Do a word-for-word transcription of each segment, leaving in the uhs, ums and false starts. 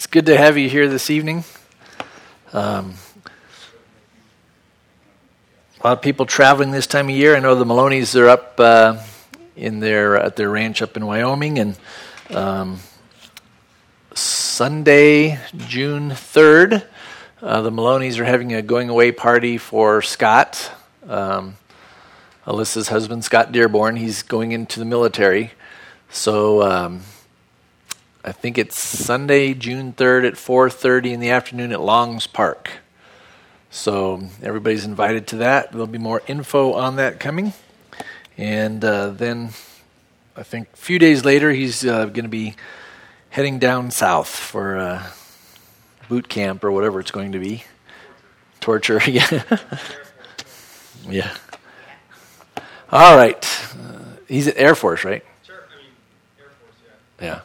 It's good to have you here this evening. Um, a lot of people traveling this time of year. I know the Maloney's are up uh, in their at their ranch up in Wyoming, and um, Sunday, June third, uh, the Maloney's are having a going away party for Scott, um, Alyssa's husband, Scott Dearborn. He's going into the military, so. Um, I think it's Sunday, June third at four thirty in the afternoon at Longs Park. So everybody's invited to that. There'll be more info on that coming. And uh, then I think a few days later, he's uh, going to be heading down south for uh, boot camp or whatever it's going to be. Torture, yeah. Yeah. All right. Uh, he's at Air Force, right? Sure. I mean, Air Force, yeah. Yeah.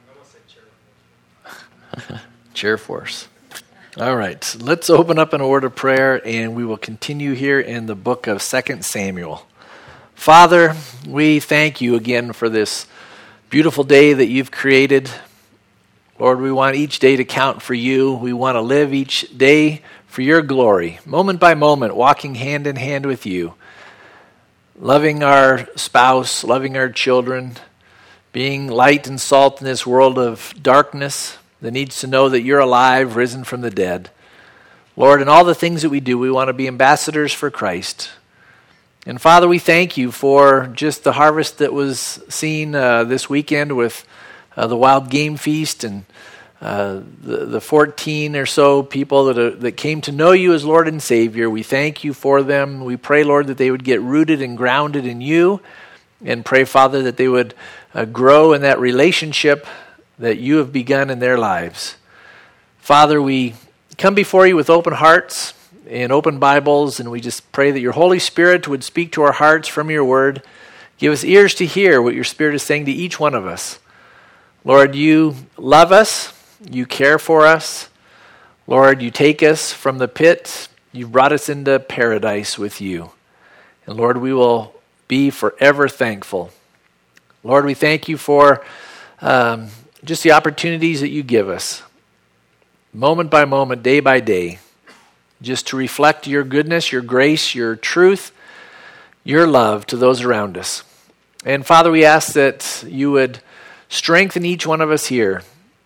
Chair Force. Chair Force. All right, let's open up in a word of prayer, and we will continue here in the book of Second Samuel. Father, we thank you again for this beautiful day that you've created. Lord, we want each day to count for you. We want to live each day for your glory, moment by moment, walking hand in hand with you, loving our spouse, loving our children, being light and salt in this world of darkness that needs to know that you're alive, risen from the dead. Lord, in all the things that we do, we want to be ambassadors for Christ. And Father, we thank you for just the harvest that was seen uh, this weekend with uh, the Wild Game Feast and uh, the, the fourteen or so people that, are, that came to know you as Lord and Savior. We thank you for them. We pray, Lord, that they would get rooted and grounded in you, and pray, Father, that they would uh, grow in that relationship that you have begun in their lives. Father, we come before you with open hearts and open Bibles, and we just pray that your Holy Spirit would speak to our hearts from your word. Give us ears to hear what your Spirit is saying to each one of us. Lord, you love us. You care for us. Lord, you take us from the pit. You've brought us into paradise with you. And Lord, we will be forever thankful. Lord, we thank you for um, just the opportunities that you give us, moment by moment, day by day, just to reflect your goodness, your grace, your truth, your love to those around us. And Father, we ask that you would strengthen each one of us here.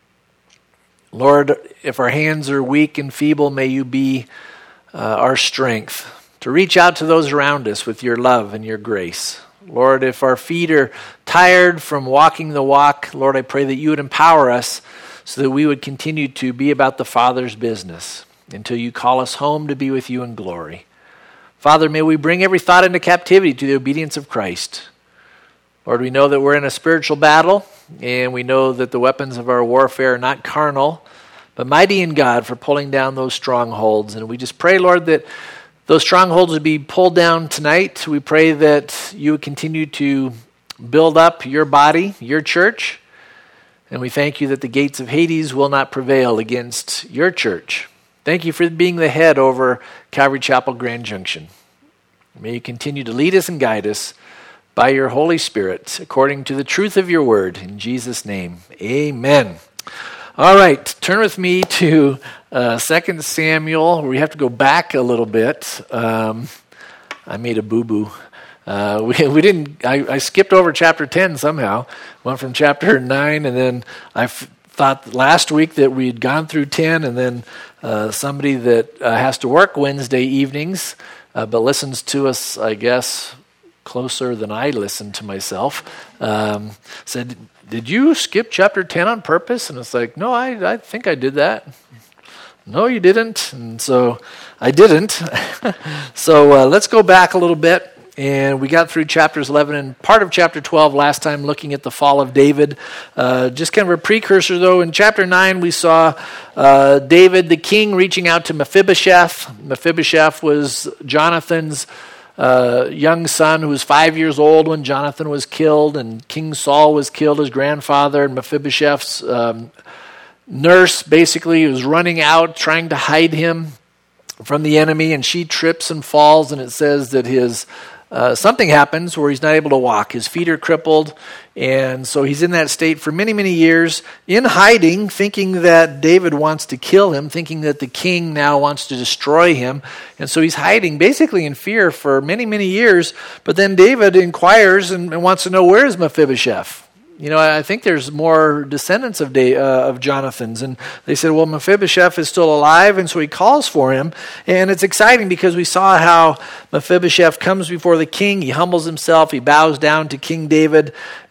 Lord, if our hands are weak and feeble, may you be uh, our strength to reach out to those around us with your love and your grace. Lord, if our feet are tired from walking the walk, Lord, I pray that you would empower us so that we would continue to be about the Father's business until you call us home to be with you in glory. Father, may we bring every thought into captivity to the obedience of Christ. Lord, we know that we're in a spiritual battle, and we know that the weapons of our warfare are not carnal, but mighty in God for pulling down those strongholds. And we just pray, Lord, that those strongholds would be pulled down tonight. We pray that you would continue to build up your body, your church. And we thank you that the gates of Hades will not prevail against your church. Thank you for being the head over Calvary Chapel Grand Junction. May you continue to lead us and guide us by your Holy Spirit according to the truth of your word. In Jesus' name, amen. All right, turn with me to uh, Second Samuel. We have to go back a little bit. Um, I made a boo-boo. Uh, we we didn't. I, I skipped over chapter ten somehow. Went from chapter nine, and then I f- thought last week that we had gone through ten, and then uh, somebody that uh, has to work Wednesday evenings, uh, but listens to us, I guess, closer than I listen to myself, um, said, did you skip chapter ten on purpose? And it's like, no, I, I think I did that. No, you didn't. And so I didn't. so uh, let's go back a little bit. And we got through chapters eleven and part of chapter twelve last time, looking at the fall of David. Uh, just kind of a precursor, though. In chapter nine, we saw uh, David, the king, reaching out to Mephibosheth. Mephibosheth was Jonathan's Uh, young son who was five years old when Jonathan was killed, and King Saul was killed, his grandfather, and Mephibosheth's um, nurse basically was running out trying to hide him from the enemy, and she trips and falls, and it says that his uh, something happens where he's not able to walk. His feet are crippled, and so he's in that state for many, many years, in hiding, thinking that David wants to kill him, thinking that the king now wants to destroy him. And so he's hiding basically in fear for many, many years. But then David inquires and, and wants to know, where is Mephibosheth? You know, I think there's more descendants of Da- uh, of Jonathan's. And they said, well, Mephibosheth is still alive, and so he calls for him. And it's exciting because we saw how Mephibosheth comes before the king. He humbles himself. He bows down to King David.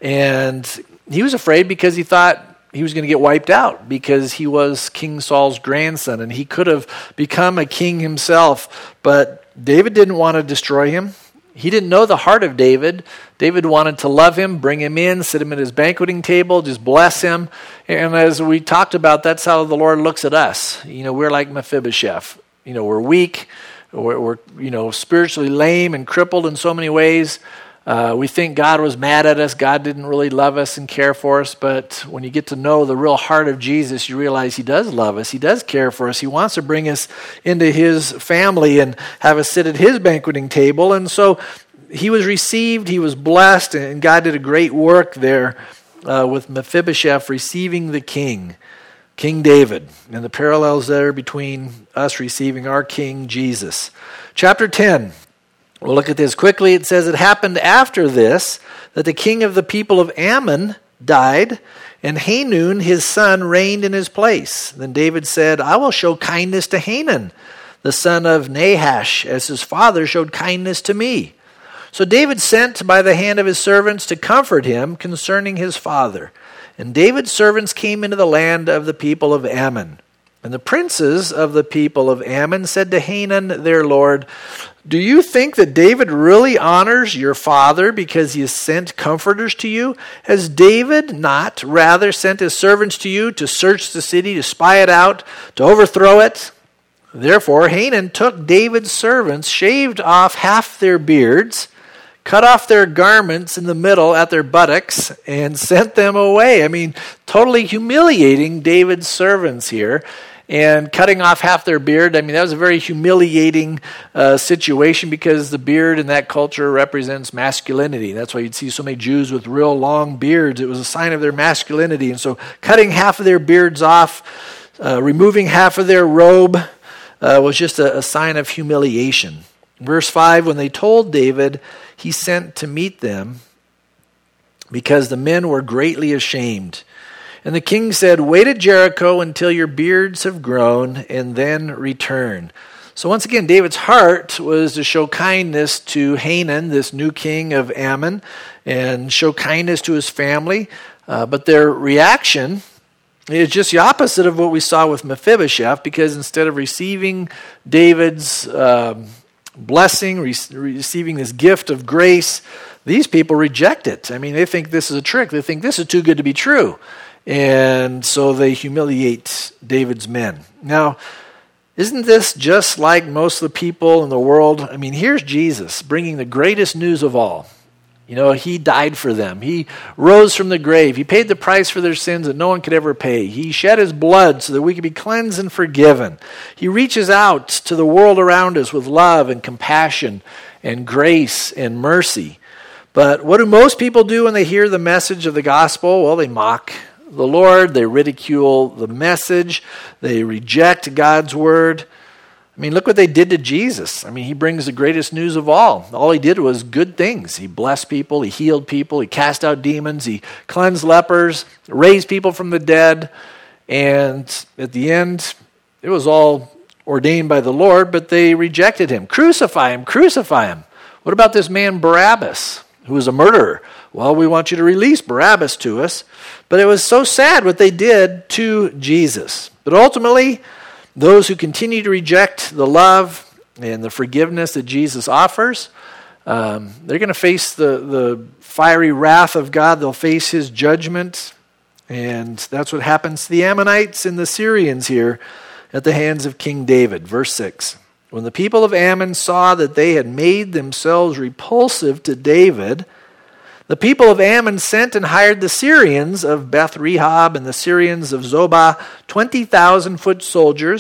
And he was afraid because he thought he was going to get wiped out because he was King Saul's grandson, and he could have become a king himself. But David didn't want to destroy him. He didn't know the heart of David. David wanted to love him, bring him in, sit him at his banqueting table, just bless him. And as we talked about, that's how the Lord looks at us. You know, we're like Mephibosheth. You know, we're weak. We're, we're you know, spiritually lame and crippled in so many ways. Uh, we think God was mad at us. God didn't really love us and care for us. But when you get to know the real heart of Jesus, you realize he does love us. He does care for us. He wants to bring us into his family and have us sit at his banqueting table. And so he was received. He was blessed. And God did a great work there uh, with Mephibosheth receiving the king, King David. And the parallels there between us receiving our King Jesus. Chapter ten. We'll look at this quickly. It says, it happened after this that the king of the people of Ammon died, and Hanun his son reigned in his place. Then David said, I will show kindness to Hanun, the son of Nahash, as his father showed kindness to me. So David sent by the hand of his servants to comfort him concerning his father. And David's servants came into the land of the people of Ammon. And the princes of the people of Ammon said to Hanun their lord, do you think that David really honors your father because he has sent comforters to you? Has David not rather sent his servants to you to search the city, to spy it out, to overthrow it? Therefore Hanun took David's servants, shaved off half their beards, cut off their garments in the middle at their buttocks, and sent them away. I mean, totally humiliating David's servants here. And cutting off half their beard, I mean, that was a very humiliating uh, situation because the beard in that culture represents masculinity. That's why you'd see so many Jews with real long beards. It was a sign of their masculinity. And so cutting half of their beards off, uh, removing half of their robe uh, was just a, a sign of humiliation. Verse five, when they told David, he sent to meet them because the men were greatly ashamed. And the king said, wait at Jericho until your beards have grown, and then return. So once again, David's heart was to show kindness to Hanun, this new king of Ammon, and show kindness to his family. Uh, but their reaction is just the opposite of what we saw with Mephibosheth, because instead of receiving David's um, blessing, re- receiving this gift of grace, these people reject it. I mean, they think this is a trick. They think this is too good to be true. And so they humiliate David's men. Now, isn't this just like most of the people in the world? I mean, here's Jesus bringing the greatest news of all. You know, he died for them. He rose from the grave. He paid the price for their sins that no one could ever pay. He shed his blood so that we could be cleansed and forgiven. He reaches out to the world around us with love and compassion and grace and mercy. But what do most people do when they hear the message of the gospel? Well, they mock the Lord, they ridicule the message, they reject God's word. I mean, look what they did to Jesus. I mean, he brings the greatest news of all. All he did was good things. He blessed people, he healed people, he cast out demons, he cleansed lepers, raised people from the dead, and at the end, it was all ordained by the Lord, but they rejected him. Crucify him, crucify him. What about this man Barabbas, who was a murderer? Well, we want you to release Barabbas to us. But it was so sad what they did to Jesus. But ultimately, those who continue to reject the love and the forgiveness that Jesus offers, um, they're going to face the, the fiery wrath of God. They'll face his judgment. And that's what happens to the Ammonites and the Syrians here at the hands of King David. Verse six. When the people of Ammon saw that they had made themselves repulsive to David, the people of Ammon sent and hired the Syrians of Beth Rehob and the Syrians of Zobah, twenty thousand foot soldiers,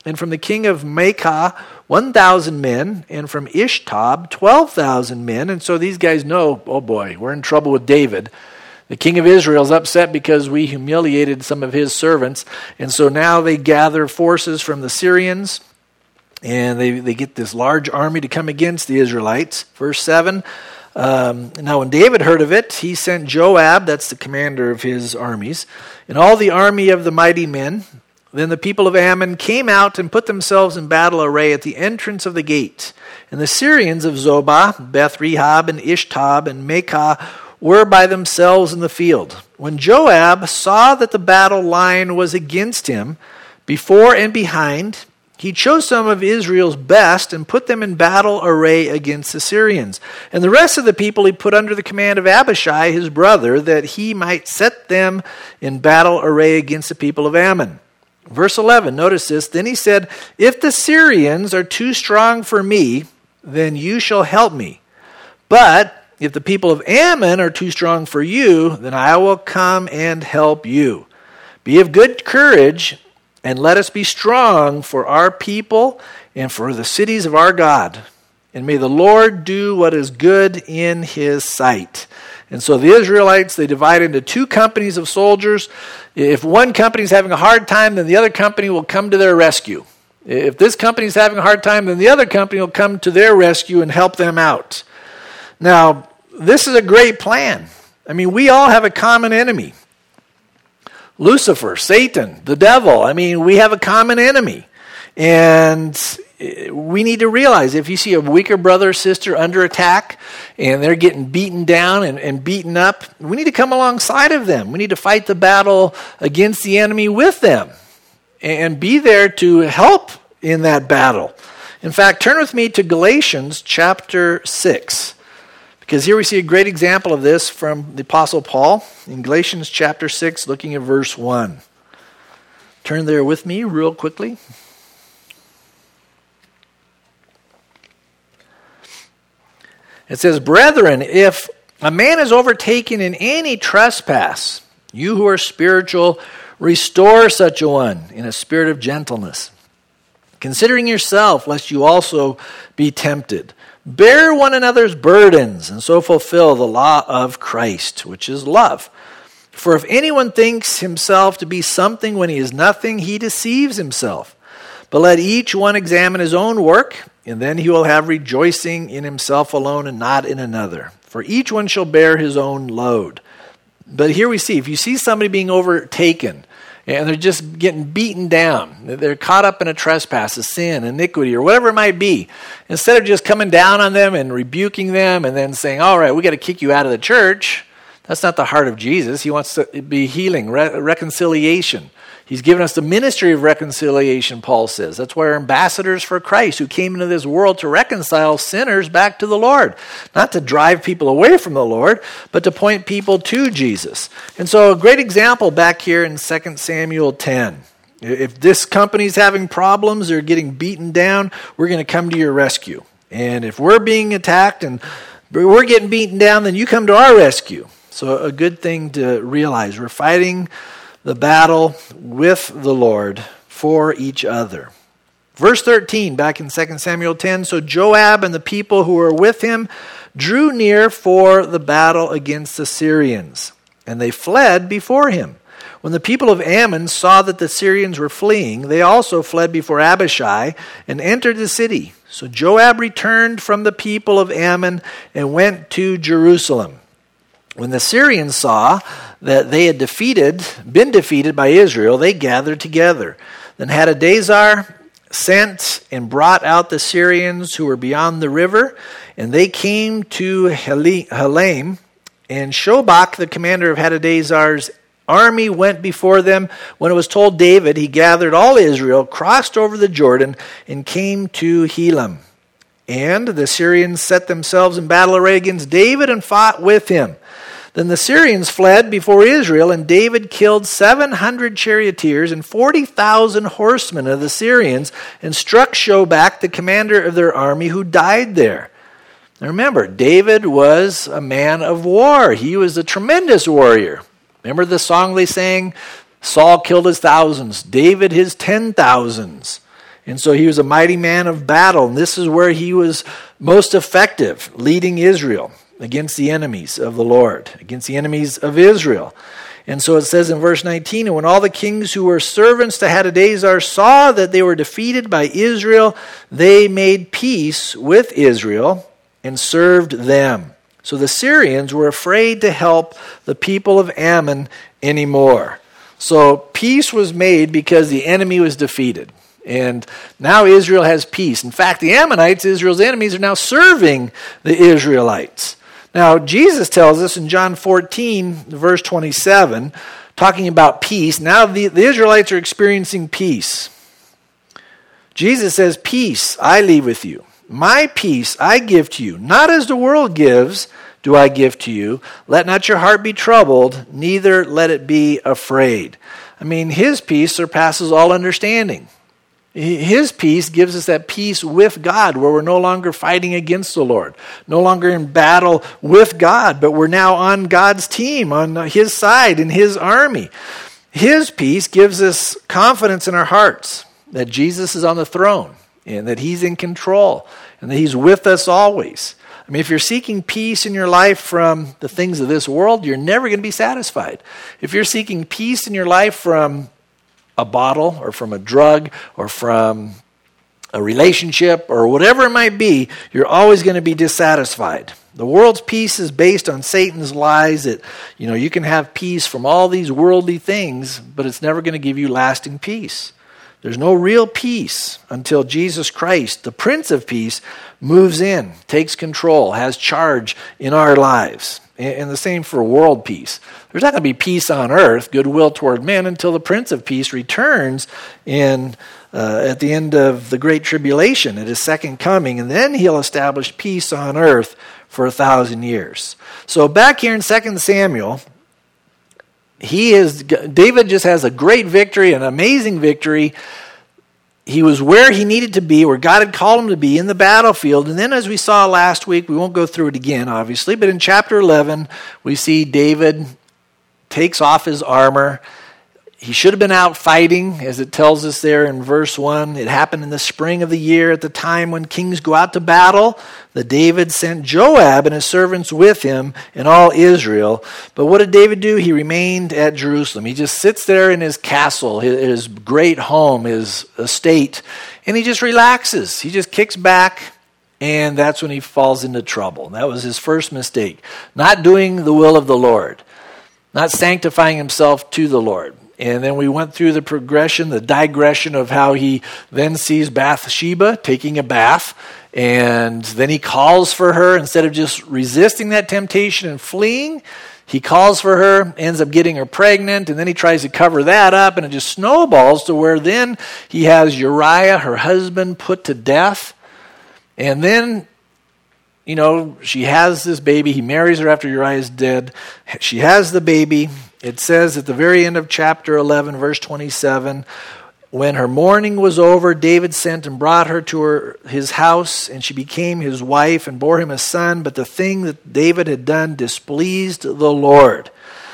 and from the king of Maacah, one thousand men, and from Ishtab, twelve thousand men. And so these guys know, oh boy, we're in trouble with David. The king of Israel is upset because we humiliated some of his servants. And so now they gather forces from the Syrians, and they, they get this large army to come against the Israelites. Verse seven, um, now when David heard of it, he sent Joab, that's the commander of his armies, and all the army of the mighty men. Then the people of Ammon came out and put themselves in battle array at the entrance of the gate. And the Syrians of Zobah, Beth-Rehob, and Ishtab, and Maacah were by themselves in the field. When Joab saw that the battle line was against him, before and behind, he chose some of Israel's best and put them in battle array against the Syrians. And the rest of the people he put under the command of Abishai, his brother, that he might set them in battle array against the people of Ammon. Verse eleven, notice this. Then he said, if the Syrians are too strong for me, then you shall help me. But if the people of Ammon are too strong for you, then I will come and help you. Be of good courage, and let us be strong for our people and for the cities of our God. And may the Lord do what is good in his sight. And so the Israelites, they divide into two companies of soldiers. If one company is having a hard time, then the other company will come to their rescue. If this company is having a hard time, then the other company will come to their rescue and help them out. Now, this is a great plan. I mean, we all have a common enemy. Lucifer, Satan, the devil. I mean, we have a common enemy. And we need to realize if you see a weaker brother or sister under attack and they're getting beaten down and, and beaten up, we need to come alongside of them. We need to fight the battle against the enemy with them and be there to help in that battle. In fact, turn with me to Galatians chapter six, because here we see a great example of this from the Apostle Paul in Galatians chapter six, looking at verse one. Turn there with me real quickly. It says, brethren, if a man is overtaken in any trespass, you who are spiritual, restore such a one in a spirit of gentleness, considering yourself, lest you also be tempted. Bear one another's burdens, and so fulfill the law of Christ, which is love. For if anyone thinks himself to be something when he is nothing, he deceives himself. But let each one examine his own work, and then he will have rejoicing in himself alone and not in another. For each one shall bear his own load. But here we see, if you see somebody being overtaken, and they're just getting beaten down, they're caught up in a trespass, a sin, iniquity, or whatever it might be, instead of just coming down on them and rebuking them and then saying, all right, we got to kick you out of the church, that's not the heart of Jesus. He wants to be healing, re- reconciliation. He's given us the ministry of reconciliation, Paul says. That's why we're ambassadors for Christ, who came into this world to reconcile sinners back to the Lord. Not to drive people away from the Lord, but to point people to Jesus. And so a great example back here in Second Samuel ten. If this company's having problems or getting beaten down, we're going to come to your rescue. And if we're being attacked and we're getting beaten down, then you come to our rescue. So a good thing to realize. We're fighting the battle with the Lord for each other. Verse thirteen, back in Second Samuel ten, so Joab and the people who were with him drew near for the battle against the Syrians, and they fled before him. When the people of Ammon saw that the Syrians were fleeing, they also fled before Abishai and entered the city. So Joab returned from the people of Ammon and went to Jerusalem. When the Syrians saw that they had defeated, been defeated by Israel, they gathered together. Then Hadadezer sent and brought out the Syrians who were beyond the river, and they came to Helaim, and Shobach, the commander of Hadadezer's army, went before them. When it was told David, he gathered all Israel, crossed over the Jordan, and came to Helam. And the Syrians set themselves in battle array against David and fought with him. Then the Syrians fled before Israel, and David killed seven hundred charioteers and forty thousand horsemen of the Syrians, and struck Shobach, the commander of their army, who died there. Now remember, David was a man of war. He was a tremendous warrior. Remember the song they sang? Saul killed his thousands, David his ten thousands. And so he was a mighty man of battle, and this is where he was most effective, leading Israel against the enemies of the Lord, against the enemies of Israel. And so it says in verse nineteen, and when all the kings who were servants to Hadadezer saw that they were defeated by Israel, they made peace with Israel and served them. So the Syrians were afraid to help the people of Ammon anymore. So peace was made because the enemy was defeated. And now Israel has peace. In fact, the Ammonites, Israel's enemies, are now serving the Israelites. Now, Jesus tells us in John fourteen, verse twenty-seven, talking about peace. Now the, the Israelites are experiencing peace. Jesus says, peace I leave with you. My peace I give to you. Not as the world gives, do I give to you. Let not your heart be troubled, neither let it be afraid. I mean, his peace surpasses all understanding. His peace gives us that peace with God, where we're no longer fighting against the Lord, no longer in battle with God, but we're now on God's team, on his side, in his army. His peace gives us confidence in our hearts that Jesus is on the throne and that he's in control and that he's with us always. I mean, if you're seeking peace in your life from the things of this world, you're never going to be satisfied. If you're seeking peace in your life from a bottle or from a drug or from a relationship or whatever it might be, you're always going to be dissatisfied. The world's peace is based on Satan's lies that, you know, you can have peace from all these worldly things, but it's never going to give you lasting peace. There's no real peace until Jesus Christ, the Prince of Peace, moves in, takes control, has charge in our lives. And the same for world peace. There's not going to be peace on earth, goodwill toward men, until the Prince of Peace returns in uh, at the end of the Great Tribulation, at his second coming, and then he'll establish peace on earth for a thousand years. So back here in Second Samuel, he is David just has a great victory, an amazing victory. He was where he needed to be, where God had called him to be in the battlefield. And then as we saw last week, we won't go through it again, obviously, but in chapter eleven, we see David takes off his armor. He should have been out fighting, as it tells us there in verse one. It happened in the spring of the year at the time when kings go out to battle, that David sent Joab and his servants with him and all Israel. But what did David do? He remained at Jerusalem. He just sits there in his castle, his great home, his estate, and he just relaxes. He just kicks back, and that's when he falls into trouble. That was his first mistake. Not doing the will of the Lord, not sanctifying himself to the Lord. And then we went through the progression, the digression of how he then sees Bathsheba taking a bath, and then he calls for her instead of just resisting that temptation and fleeing. He calls for her, ends up getting her pregnant, and then he tries to cover that up, and it just snowballs to where then he has Uriah, her husband, put to death. And then, you know, she has this baby. He marries her after Uriah is dead. She has the baby. It says at the very end of chapter eleven, verse twenty-seven, when her mourning was over, David sent and brought her to her, his house, and she became his wife and bore him a son. But the thing that David had done displeased the Lord.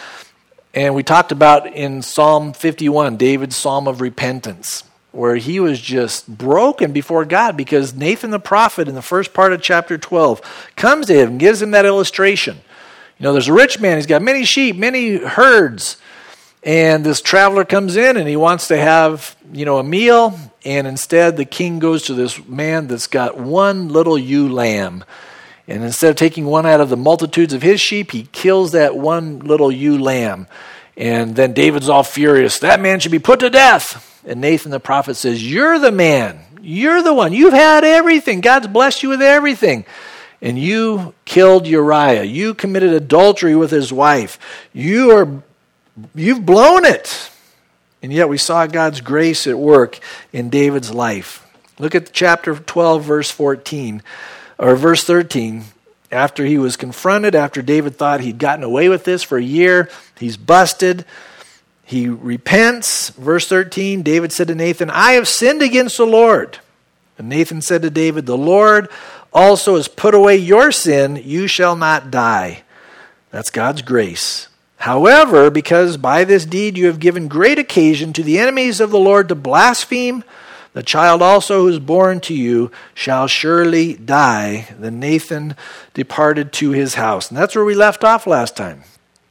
And we talked about in Psalm fifty-one, David's psalm of repentance, where he was just broken before God because Nathan the prophet in the first part of chapter twelve comes to him and gives him that illustration. You know, there's a rich man, he's got many sheep, many herds, and this traveler comes in and he wants to have, you know, a meal, and instead the king goes to this man that's got one little ewe lamb. And instead of taking one out of the multitudes of his sheep, he kills that one little ewe lamb. And then David's all furious. That man should be put to death. And Nathan the prophet says, you're the man. You're the one. You've had everything. God's blessed you with everything. And you killed Uriah. You committed adultery with his wife. You are, you've blown it. And yet we saw God's grace at work in David's life. Look at chapter twelve, verse fourteen, or verse thirteen. After he was confronted, after David thought he'd gotten away with this for a year, he's busted. He repents. Verse thirteen, David said to Nathan, I have sinned against the Lord. And Nathan said to David, the Lord also has put away your sin. You shall not die. That's God's grace. However, because by this deed you have given great occasion to the enemies of the Lord to blaspheme, The child also who is born to you shall surely die. Then Nathan departed to his house. And that's where we left off last time.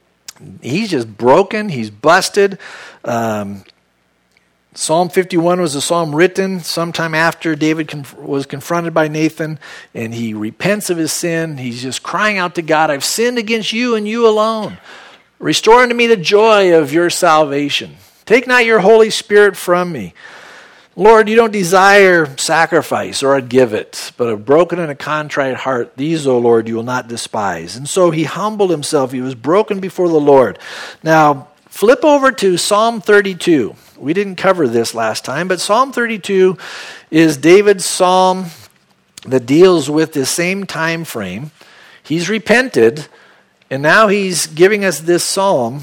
He's just broken. He's busted. Um, Psalm fifty-one was a psalm written sometime after David conf- was confronted by Nathan, and he repents of his sin. He's just crying out to God, I've sinned against you and you alone. Restore unto me the joy of your salvation. Take not your Holy Spirit from me. Lord, you don't desire sacrifice, or I'd give it, but a broken and a contrite heart, these, O Lord, you will not despise. And so he humbled himself. He was broken before the Lord. Now, flip over to Psalm thirty-two. We didn't cover this last time, but Psalm thirty-two is David's psalm that deals with the same time frame. He's repented, and now he's giving us this psalm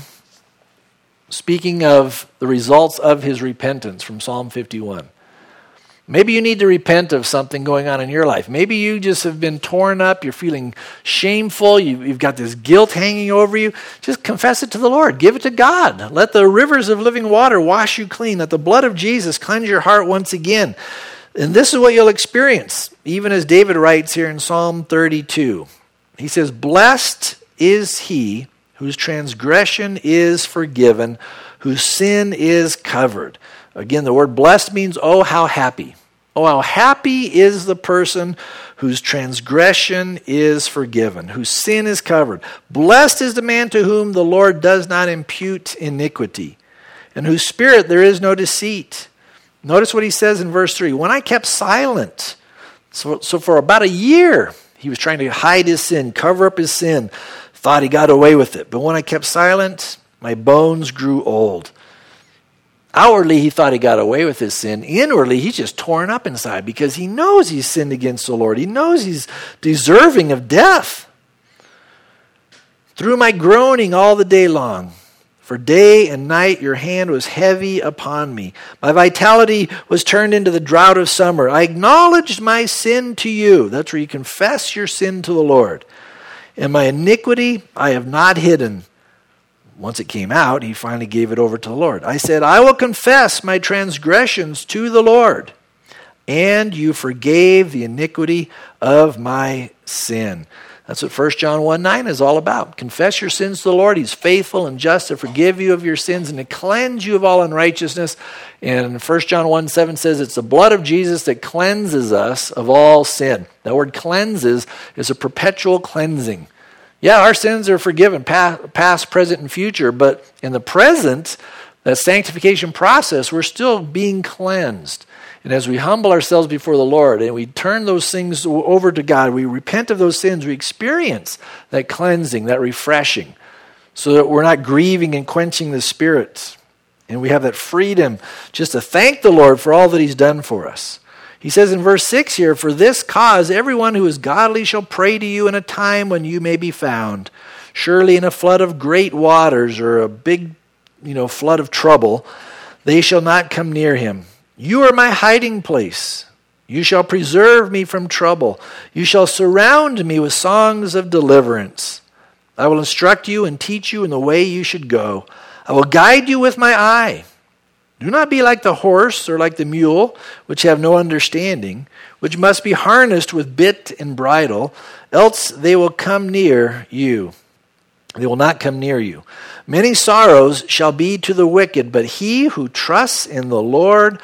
speaking of the results of his repentance from Psalm fifty-one. Maybe you need to repent of something going on in your life. Maybe you just have been torn up. You're feeling shameful. You've got this guilt hanging over you. Just confess it to the Lord. Give it to God. Let the rivers of living water wash you clean. Let the blood of Jesus cleanse your heart once again. And this is what you'll experience, even as David writes here in Psalm thirty-two. He says, blessed is he whose transgression is forgiven, whose sin is covered. Again, the word blessed means, oh, how happy. Oh, how happy is the person whose transgression is forgiven, whose sin is covered. Blessed is the man to whom the Lord does not impute iniquity, and whose spirit there is no deceit. Notice what he says in verse three. When I kept silent, so, so for about a year, he was trying to hide his sin, cover up his sin, thought he got away with it. But when I kept silent, my bones grew old. Outwardly, he thought he got away with his sin. Inwardly, he's just torn up inside because he knows he's sinned against the Lord. He knows he's deserving of death. Through my groaning all the day long, for day and night your hand was heavy upon me. My vitality was turned into the drought of summer. I acknowledged my sin to you. That's where you confess your sin to the Lord. And my iniquity I have not hidden. Once it came out, he finally gave it over to the Lord. I said, I will confess my transgressions to the Lord, and you forgave the iniquity of my sin. That's what First John one nine is all about. Confess your sins to the Lord. He's faithful and just to forgive you of your sins and to cleanse you of all unrighteousness. And First John one seven says it's the blood of Jesus that cleanses us of all sin. That word cleanses is a perpetual cleansing. Yeah, our sins are forgiven, past, present, and future, but in the present, that sanctification process, we're still being cleansed. And as we humble ourselves before the Lord and we turn those things over to God, we repent of those sins, we experience that cleansing, that refreshing, so that we're not grieving and quenching the Spirit. And we have that freedom just to thank the Lord for all that he's done for us. He says in verse six here, for this cause everyone who is godly shall pray to you in a time when you may be found. Surely in a flood of great waters, or a big, you know, flood of trouble, they shall not come near him. You are my hiding place. You shall preserve me from trouble. You shall surround me with songs of deliverance. I will instruct you and teach you in the way you should go. I will guide you with my eye. Do not be like the horse or like the mule, which have no understanding, which must be harnessed with bit and bridle, else they will come near you. They will not come near you. Many sorrows shall be to the wicked, but he who trusts in the Lord,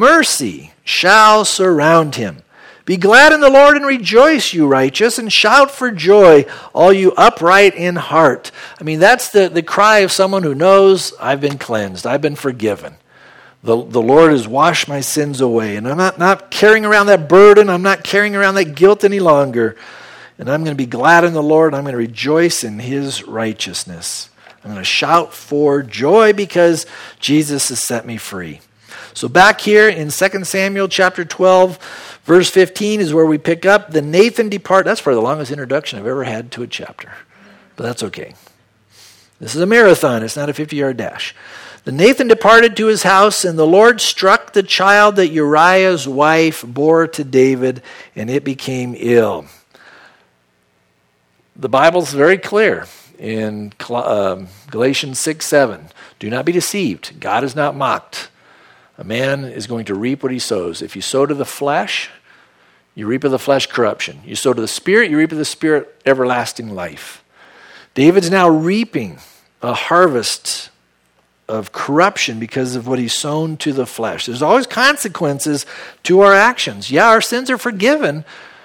mercy shall surround him. Be glad in the Lord and rejoice, you righteous, and shout for joy, all you upright in heart. I mean, that's the, the cry of someone who knows, I've been cleansed, I've been forgiven. The, the Lord has washed my sins away, and I'm not, not carrying around that burden. I'm not carrying around that guilt any longer. And I'm going to be glad in the Lord. I'm going to rejoice in his righteousness. I'm going to shout for joy because Jesus has set me free. So back here in Second Samuel chapter twelve, verse fifteen is where we pick up. The Nathan depart. That's probably the longest introduction I've ever had to a chapter. But that's okay. This is a marathon. It's not a fifty-yard dash. The Nathan departed to his house, and the Lord struck the child that Uriah's wife bore to David, and it became ill. The Bible's very clear in uh, Galatians six seven. Do not be deceived. God is not mocked. A man is going to reap what he sows. If you sow to the flesh, you reap of the flesh corruption. You sow to the Spirit, you reap of the Spirit everlasting life. David's now reaping a harvest of corruption because of what he's sown to the flesh. There's always consequences to our actions. Yeah, our sins are forgiven.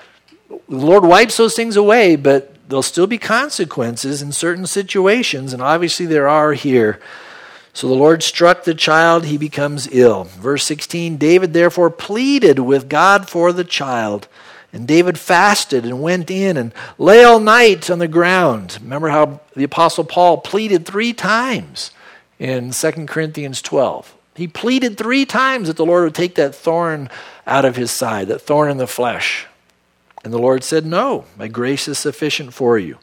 The Lord wipes those things away, but there'll still be consequences in certain situations, and obviously there are here. So the Lord struck the child, he becomes ill. Verse sixteen, David therefore pleaded with God for the child. And David fasted and went in and lay all night on the ground. Remember how the Apostle Paul pleaded three times in Second Corinthians twelve. He pleaded three times that the Lord would take that thorn out of his side, that thorn in the flesh. And the Lord said, no, my grace is sufficient for you.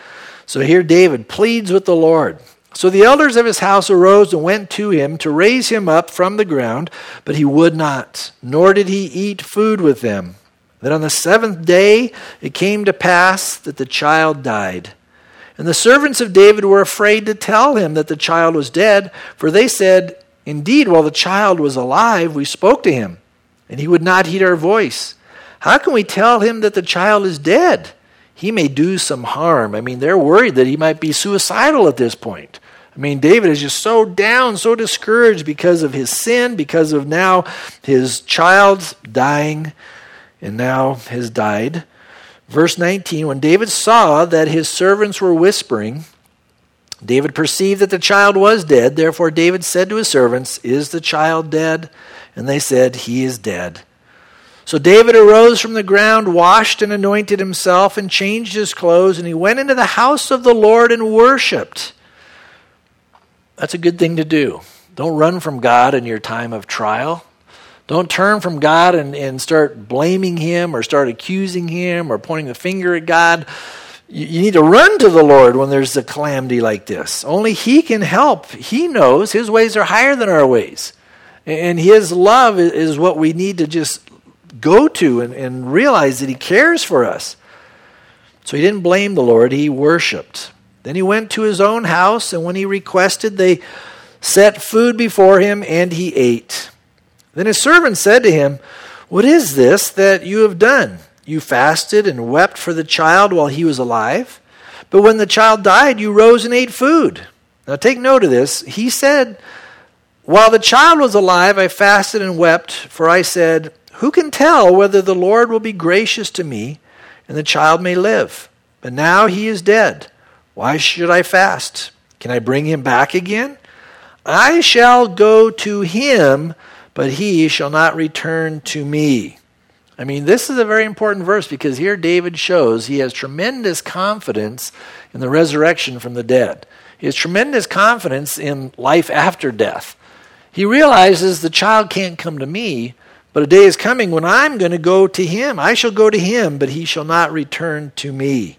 So here David pleads with the Lord. So the elders of his house arose and went to him to raise him up from the ground, but he would not, nor did he eat food with them. Then on the seventh day it came to pass that the child died. And the servants of David were afraid to tell him that the child was dead, for they said, indeed, while the child was alive, we spoke to him, and he would not heed our voice. How can we tell him that the child is dead? He may do some harm. I mean, they're worried that he might be suicidal at this point. I mean, David is just so down, so discouraged because of his sin, because of now his child dying, and now has died. Verse nineteen, when David saw that his servants were whispering, David perceived that the child was dead. Therefore David said to his servants, is the child dead? And they said, he is dead. So David arose from the ground, washed and anointed himself, and changed his clothes, and he went into the house of the Lord and worshipped. That's a good thing to do. Don't run from God in your time of trial. Don't turn from God and, and start blaming him or start accusing him or pointing the finger at God. You, you need to run to the Lord when there's a calamity like this. Only he can help. He knows his ways are higher than our ways. And his love is what we need to just go to and, and realize that he cares for us. So he didn't blame the Lord, he worshiped. Then he went to his own house, and when he requested, they set food before him, and he ate. Then his servant said to him, what is this that you have done? You fasted and wept for the child while he was alive, but when the child died, you rose and ate food. Now take note of this. He said, while the child was alive, I fasted and wept, for I said, who can tell whether the Lord will be gracious to me and the child may live? But now he is dead. Why should I fast? Can I bring him back again? I shall go to him, but he shall not return to me. I mean, this is a very important verse because here David shows he has tremendous confidence in the resurrection from the dead. He has tremendous confidence in life after death. He realizes the child can't come to me, but a day is coming when I'm going to go to him. I shall go to him, but he shall not return to me.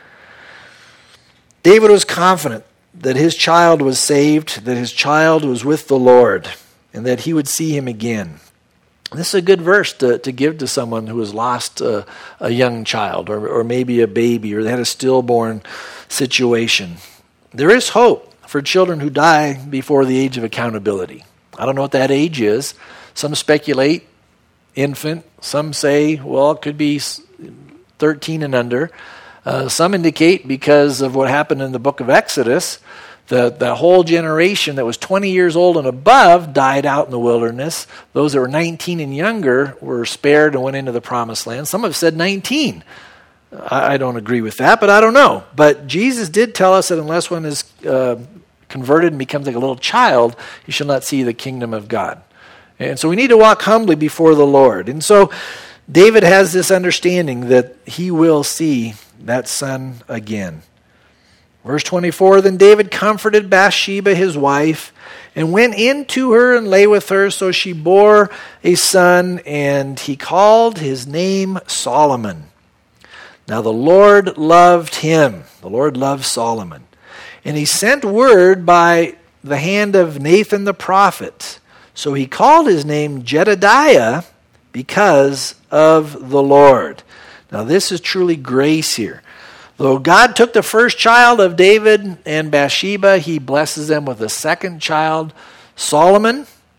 David was confident that his child was saved, that his child was with the Lord, and that he would see him again. This is a good verse to, to give to someone who has lost a, a young child or, or maybe a baby or they had a stillborn situation. There is hope for children who die before the age of accountability. I don't know what that age is. Some speculate infant. Some say, well, it could be thirteen and under. Uh, some indicate because of what happened in the book of Exodus, that the whole generation that was twenty years old and above died out in the wilderness. Those that were nineteen and younger were spared and went into the promised land. Some have said nineteen. I, I don't agree with that, but I don't know. But Jesus did tell us that unless one is uh, converted and becomes like a little child, you shall not see the kingdom of God. And so we need to walk humbly before the Lord. And so David has this understanding that he will see that son again. Verse twenty-four, then David comforted Bathsheba his wife and went in to her and lay with her. So she bore a son, and he called his name Solomon. Now the Lord loved him. The Lord loved Solomon. And he sent word by the hand of Nathan the prophet. So he called his name Jedediah because of the Lord. Now this is truly grace here. Though God took the first child of David and Bathsheba, he blesses them with a second child, Solomon.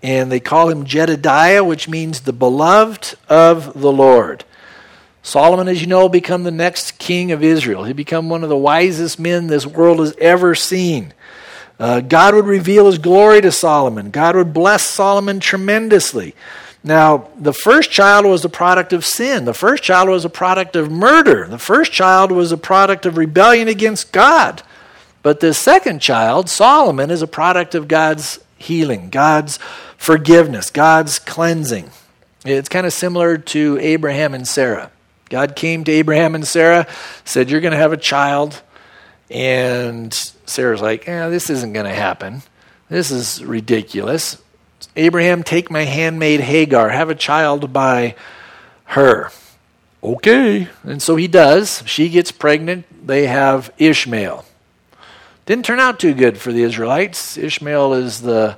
and they call him Jedediah, which means the beloved of the Lord. Solomon, as you know, will become the next king of Israel. He'll become one of the wisest men this world has ever seen. Uh, God would reveal his glory to Solomon. God would bless Solomon tremendously. Now, the first child was a product of sin. The first child was a product of murder. The first child was a product of rebellion against God. But the second child, Solomon, is a product of God's healing, God's forgiveness, God's cleansing. It's kind of similar to Abraham and Sarah. God came to Abraham and Sarah, said, you're going to have a child. And Sarah's like, eh, this isn't going to happen. This is ridiculous. Abraham, take my handmaid Hagar, have a child by her. Okay. And so he does. She gets pregnant. They have Ishmael. Didn't turn out too good for the Israelites. Ishmael is the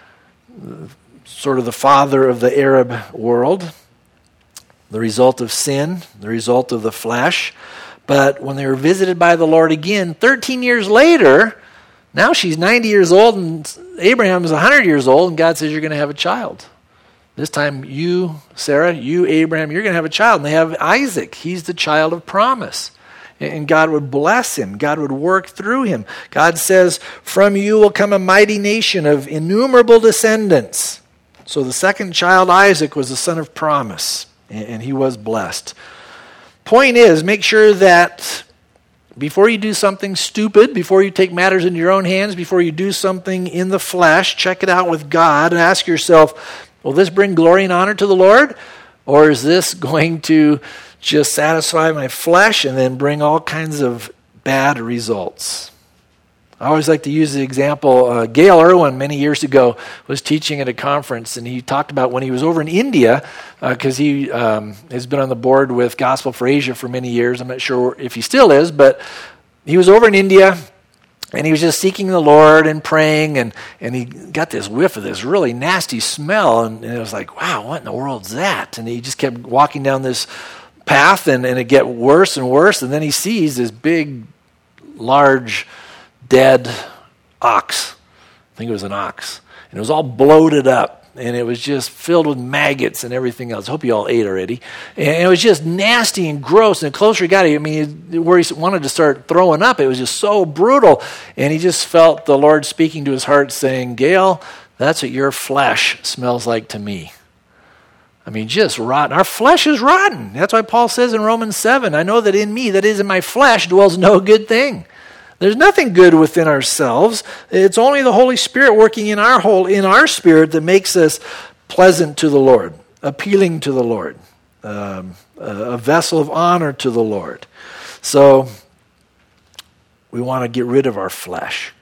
sort of the father of the Arab world. The result of sin, the result of the flesh. But when they were visited by the Lord again, thirteen years later, now she's ninety years old and Abraham is one hundred years old, and God says, you're going to have a child. This time you, Sarah, you, Abraham, you're going to have a child. And they have Isaac. He's the child of promise. And God would bless him. God would work through him. God says, from you will come a mighty nation of innumerable descendants. So the second child, Isaac, was the son of promise. And he was blessed. Point is, make sure that before you do something stupid, before you take matters into your own hands, before you do something in the flesh, check it out with God and ask yourself, will this bring glory and honor to the Lord? Or is this going to just satisfy my flesh and then bring all kinds of bad results? I always like to use the example, uh, Gail Irwin many years ago was teaching at a conference, and he talked about when he was over in India, because uh, he um, has been on the board with Gospel for Asia for many years. I'm not sure if he still is, but he was over in India, and he was just seeking the Lord and praying, and, and he got this whiff of this really nasty smell, and, and it was like, wow, what in the world's that? And he just kept walking down this path, and, and it get worse and worse, and then he sees this big, large, dead ox. I think it was an ox. And it was all bloated up. And it was just filled with maggots and everything else. I hope you all ate already. And it was just nasty and gross. And the closer he got, I mean, where he wanted to start throwing up, it was just so brutal. And he just felt the Lord speaking to his heart saying, Gail, that's what your flesh smells like to me. I mean, just rotten. Our flesh is rotten. That's why Paul says in Romans seven, I know that in me, that is in my flesh, dwells no good thing. There's nothing good within ourselves. It's only the Holy Spirit working in our whole, in our spirit that makes us pleasant to the Lord, appealing to the Lord, um, a vessel of honor to the Lord. So we want to get rid of our flesh.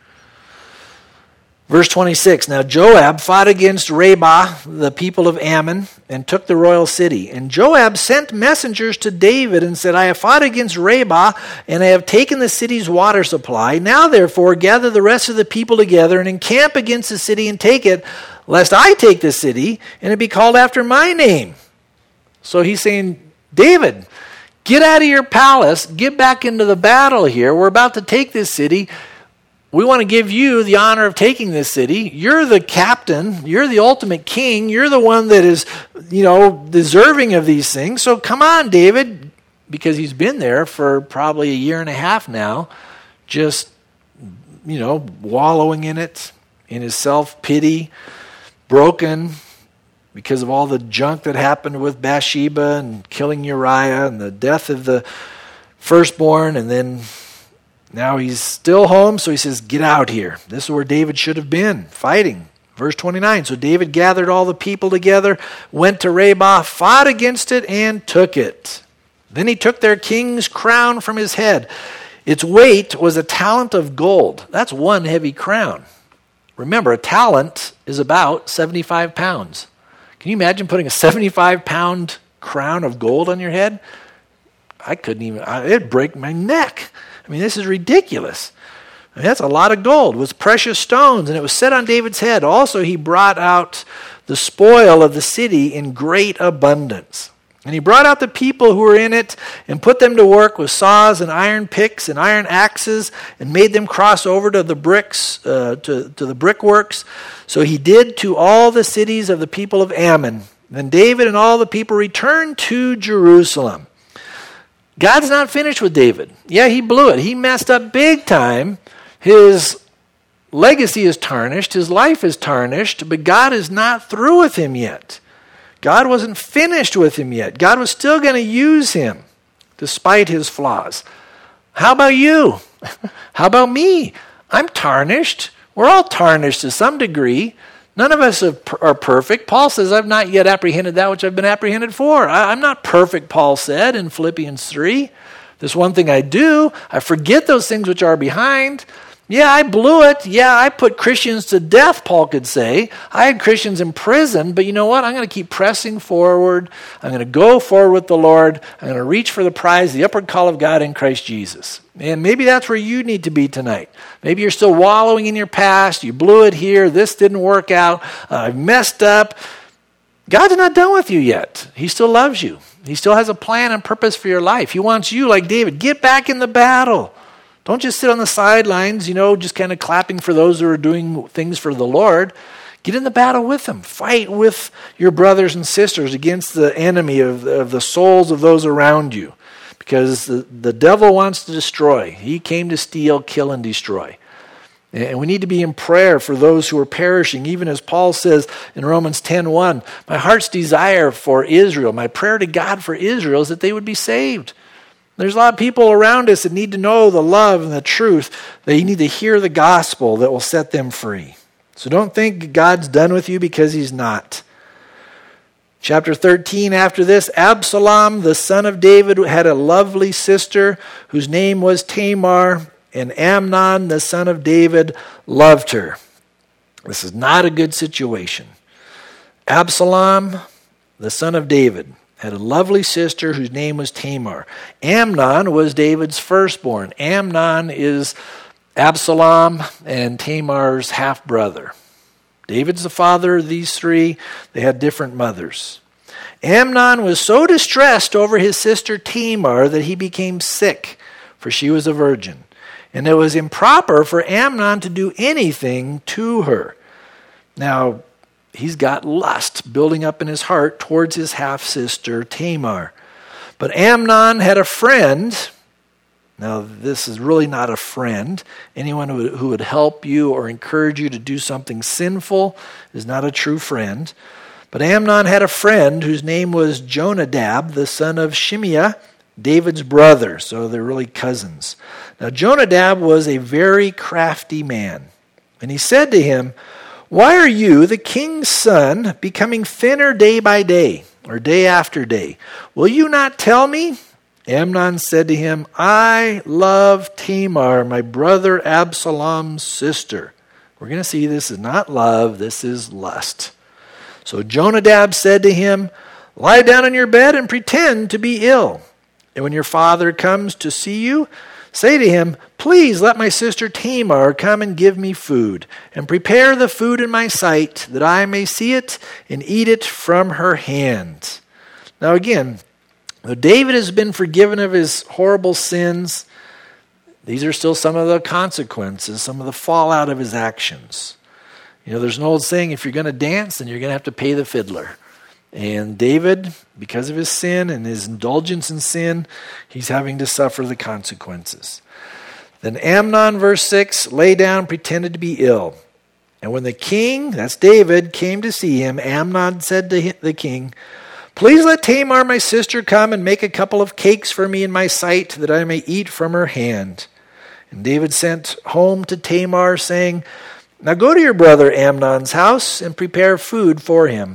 Verse twenty-six, now Joab fought against Rabbah, the people of Ammon, and took the royal city. And Joab sent messengers to David and said, I have fought against Rabbah, and I have taken the city's water supply. Now therefore gather the rest of the people together and encamp against the city and take it, lest I take the city, and it be called after my name. So he's saying, David, get out of your palace, get back into the battle here. We're about to take this city. We want to give you the honor of taking this city. You're the captain. You're the ultimate king. You're the one that is, you know, deserving of these things. So come on, David, because he's been there for probably a year and a half now, just, you know, wallowing in it, in his self-pity, broken because of all the junk that happened with Bathsheba and killing Uriah and the death of the firstborn, and then now he's still home, so he says, get out here. This is where David should have been, fighting. Verse twenty-nine, so David gathered all the people together, went to Rabbah, fought against it, and took it. Then he took their king's crown from his head. Its weight was a talent of gold. That's one heavy crown. Remember, a talent is about seventy-five pounds. Can you imagine putting a seventy-five pound crown of gold on your head? I couldn't even, I, it'd break my neck. I mean, this is ridiculous. I mean, that's a lot of gold with precious stones, and it was set on David's head. Also, he brought out the spoil of the city in great abundance. And he brought out the people who were in it and put them to work with saws and iron picks and iron axes and made them cross over to the bricks, uh, to, to the brickworks. So he did to all the cities of the people of Ammon. Then David and all the people returned to Jerusalem. God's not finished with David. Yeah, he blew it. He messed up big time. His legacy is tarnished. His life is tarnished, but God is not through with him yet. God wasn't finished with him yet. God was still going to use him despite his flaws. How about you? How about me? I'm tarnished. We're all tarnished to some degree. None of us are perfect. Paul says, I've not yet apprehended that which I've been apprehended for. I'm not perfect, Paul said in Philippians three. This one thing I do, I forget those things which are behind. Yeah, I blew it. Yeah, I put Christians to death, Paul could say. I had Christians in prison, but you know what? I'm going to keep pressing forward. I'm going to go forward with the Lord. I'm going to reach for the prize, the upward call of God in Christ Jesus. And maybe that's where you need to be tonight. Maybe you're still wallowing in your past. You blew it here. This didn't work out. Uh, I've messed up. God's not done with you yet. He still loves you. He still has a plan and purpose for your life. He wants you, like David, get back in the battle. Don't just sit on the sidelines, you know, just kind of clapping for those who are doing things for the Lord. Get in the battle with them. Fight with your brothers and sisters against the enemy of, of the souls of those around you. Because the, the devil wants to destroy. He came to steal, kill, and destroy. And we need to be in prayer for those who are perishing. Even as Paul says in Romans ten one, my heart's desire for Israel, my prayer to God for Israel is that they would be saved. There's a lot of people around us that need to know the love and the truth. They need to hear the gospel that will set them free. So don't think God's done with you, because he's not. Chapter thirteen, after this, Absalom, the son of David, had a lovely sister whose name was Tamar, and Amnon, the son of David, loved her. This is not a good situation. Absalom, the son of David, had a lovely sister whose name was Tamar. Amnon was David's firstborn. Amnon is Absalom and Tamar's half-brother. David's the father of these three. They had different mothers. Amnon was so distressed over his sister Tamar that he became sick, for she was a virgin. And it was improper for Amnon to do anything to her. Now, he's got lust building up in his heart towards his half-sister Tamar. But Amnon had a friend. Now, this is really not a friend. Anyone who would, who would help you or encourage you to do something sinful is not a true friend. But Amnon had a friend whose name was Jonadab, the son of Shimeah, David's brother. So they're really cousins. Now, Jonadab was a very crafty man. And he said to him, why are you, the king's son, becoming thinner day by day, or day after day? Will you not tell me? Amnon said to him, I love Tamar, my brother Absalom's sister. We're going to see this is not love, this is lust. So Jonadab said to him, lie down on your bed and pretend to be ill. And when your father comes to see you, say to him, please let my sister Tamar come and give me food, and prepare the food in my sight, that I may see it and eat it from her hand. Now again, though David has been forgiven of his horrible sins, these are still some of the consequences, some of the fallout of his actions. You know, there's an old saying, if you're going to dance, then you're going to have to pay the fiddler. And David, because of his sin and his indulgence in sin, he's having to suffer the consequences. Then Amnon, verse six, lay down, pretended to be ill. And when the king, that's David, came to see him, Amnon said to the king, please let Tamar, my sister, come and make a couple of cakes for me in my sight, that I may eat from her hand. And David sent home to Tamar, saying, now go to your brother Amnon's house and prepare food for him.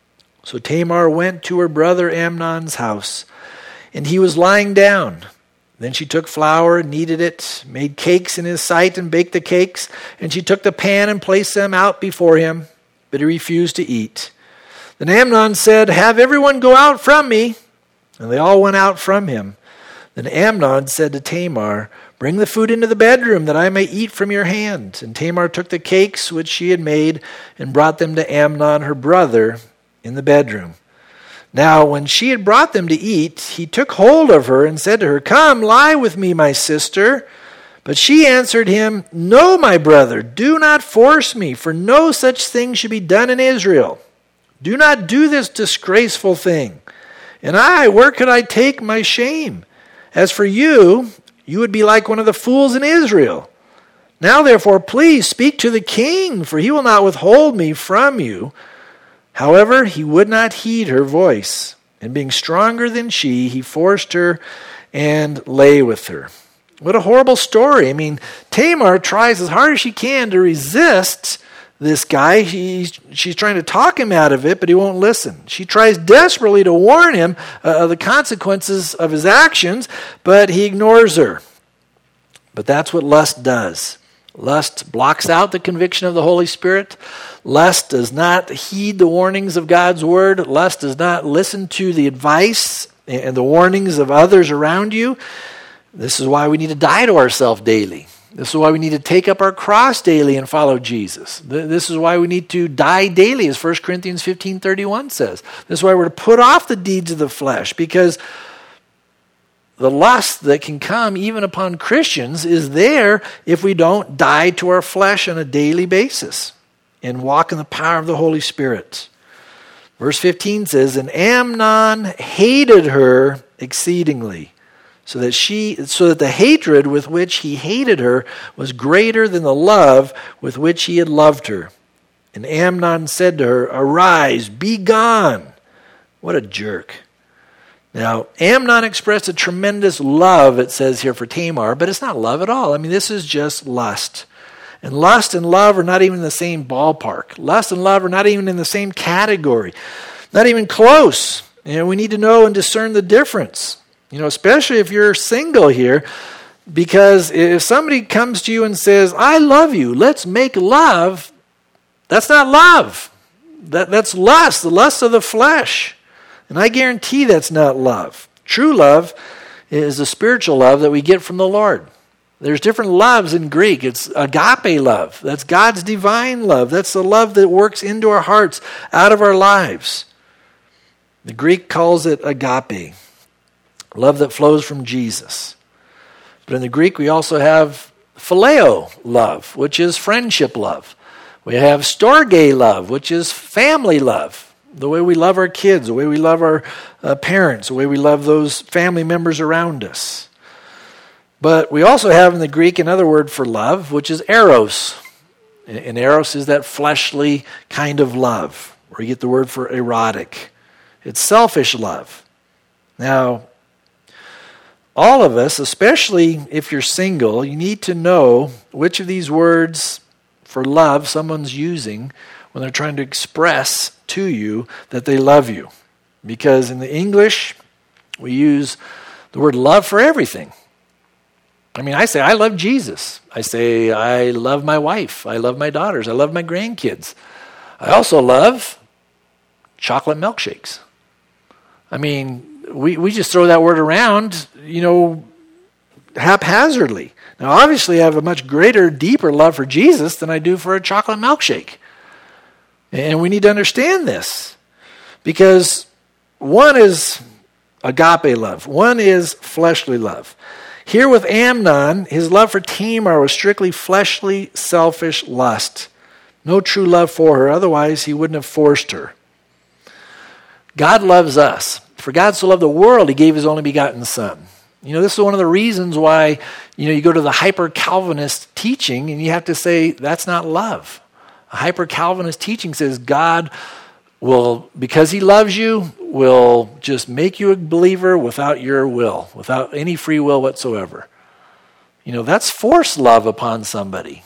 So Tamar went to her brother Amnon's house, and he was lying down. Then she took flour and kneaded it, made cakes in his sight and baked the cakes, and she took the pan and placed them out before him, but he refused to eat. Then Amnon said, have everyone go out from me. And they all went out from him. Then Amnon said to Tamar, bring the food into the bedroom, that I may eat from your hand. And Tamar took the cakes which she had made and brought them to Amnon, her brother, in the bedroom. Now, when she had brought them to eat, he took hold of her and said to her, "Come, lie with me, my sister." But she answered him, "No, my brother, do not force me, for no such thing should be done in Israel. Do not do this disgraceful thing. And I, where could I take my shame? As for you, you would be like one of the fools in Israel. Now, therefore, please speak to the king, for he will not withhold me from you." However, he would not heed her voice, and being stronger than she, he forced her and lay with her. What a horrible story. I mean, Tamar tries as hard as she can to resist this guy. He, she's trying to talk him out of it, but he won't listen. She tries desperately to warn him uh, of the consequences of his actions, but he ignores her. But that's what lust does. Lust blocks out the conviction of the Holy Spirit. Lust does not heed the warnings of God's word. Lust does not listen to the advice and the warnings of others around you. This is why we need to die to ourselves daily. This is why we need to take up our cross daily and follow Jesus. This is why we need to die daily, as First Corinthians fifteen thirty-one says. This is why we're to put off the deeds of the flesh, because the lust that can come even upon Christians is there if we don't die to our flesh on a daily basis and walk in the power of the Holy Spirit. Verse fifteen says, "And Amnon hated her exceedingly, so that she, so that the hatred with which he hated her was greater than the love with which he had loved her. And Amnon said to her, 'Arise, be gone.'" What a jerk. Now, Amnon expressed a tremendous love, it says here, for Tamar, but it's not love at all. I mean, this is just lust. And lust and love are not even in the same ballpark. Lust and love are not even in the same category. Not even close. You know, we need to know and discern the difference. You know, especially if you're single here, because if somebody comes to you and says, "I love you, let's make love," that's not love. That, that's lust, the lust of the flesh. And I guarantee that's not love. True love is a spiritual love that we get from the Lord. There's different loves in Greek. It's agape love. That's God's divine love. That's the love that works into our hearts, out of our lives. The Greek calls it agape, love that flows from Jesus. But in the Greek, we also have phileo love, which is friendship love. We have storge love, which is family love. The way we love our kids, the way we love our uh, parents, the way we love those family members around us. But we also have in the Greek another word for love, which is eros. And eros is that fleshly kind of love, where you get the word for erotic. It's selfish love. Now, all of us, especially if you're single, you need to know which of these words for love someone's using when they're trying to express to you that they love you. Because in the English, we use the word love for everything. I mean, I say, I love Jesus. I say, I love my wife. I love my daughters. I love my grandkids. I also love chocolate milkshakes. I mean, we, we just throw that word around, you know, haphazardly. Now, obviously, I have a much greater, deeper love for Jesus than I do for a chocolate milkshake. And we need to understand this, because one is agape love. One is fleshly love. Here with Amnon, his love for Tamar was strictly fleshly, selfish lust. No true love for her, otherwise he wouldn't have forced her. God loves us. For God so loved the world, he gave his only begotten Son. You know, this is one of the reasons why, you know, you go to the hyper-Calvinist teaching and you have to say, that's not love. A hyper-Calvinist teaching says God will, because he loves you, will just make you a believer without your will, without any free will whatsoever. You know, that's forced love upon somebody.